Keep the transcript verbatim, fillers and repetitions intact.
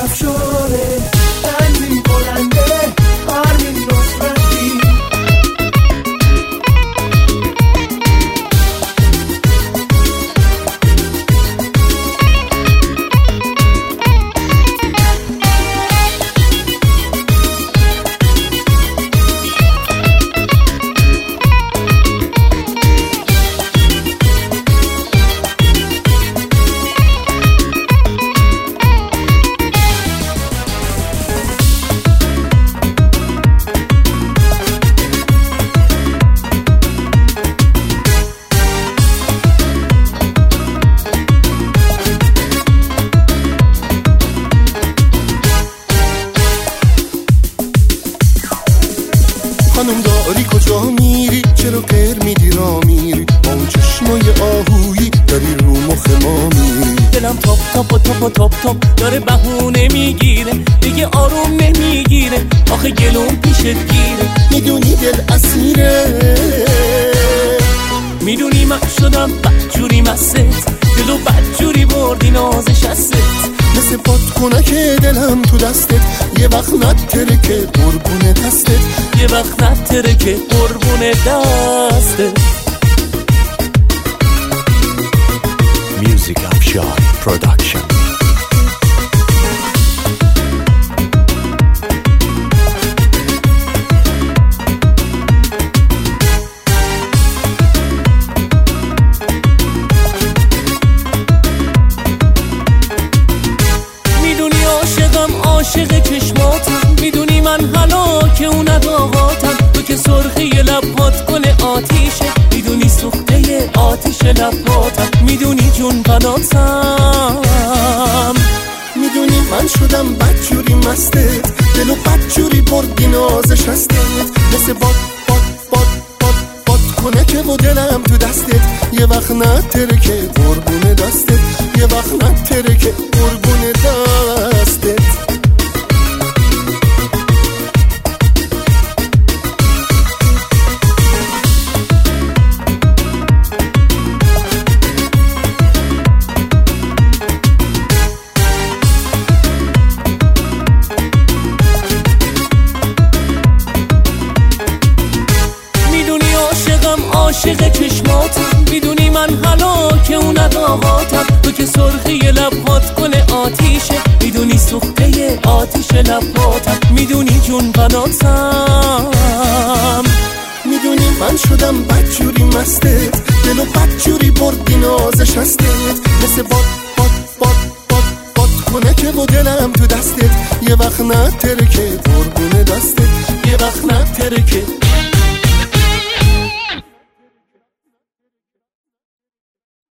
افشاره تنظیم کننده آرمین نصرتی. خانم داری کجا میری؟ چرا غیر میدی را میری؟ با اون چشمای آهویی داری رو مخ ما میری. دلم تاپ تاپ و تاپ و تاپ تاپ داره بهونه میگیره، دیگه آروم نمیگیره، آخه گلوم پیشت گیره. میدونی دل اسیره، میدونی من شدم بدجوری مست، دلو بدجوری بردی نازش هست. مثل بادکنک که دلم تو دستت، یه وقت نتره که قربون دستت، یه وقت نتره که قربون دستت. Music Afshar Production. میدونی عاشقم عاشق چشماتم، میدونی من هلاک اون اداغاتم، تو که سرخی لبات گل آتیشه، میدونی سوخته آتیش لباتم، میدونی جون بناتم. میدونی من شدم بدجوری مستت، دلو بدجوری بردی نازش هستت. مثل باد باد باد باد باد کنه که و دلم تو دستت، یه وقت نتره که قربون دستت، یه وقت نتره که قربون دستت. عاشق چشماتم، میدونی من هلاک اون اداغاتم، تو که سرخی لبات گل آتیشه، میدونی سوخته آتیش لباتم، میدونی جون بناتم. میدونی من شدم بدجوری مستت، دلو بدجوری بردی نازش هستت. مثل باد باد باد باد باد کنه که و دلم تو دستت، یه وقت نتره که قربون دستت، یه وقت نتره که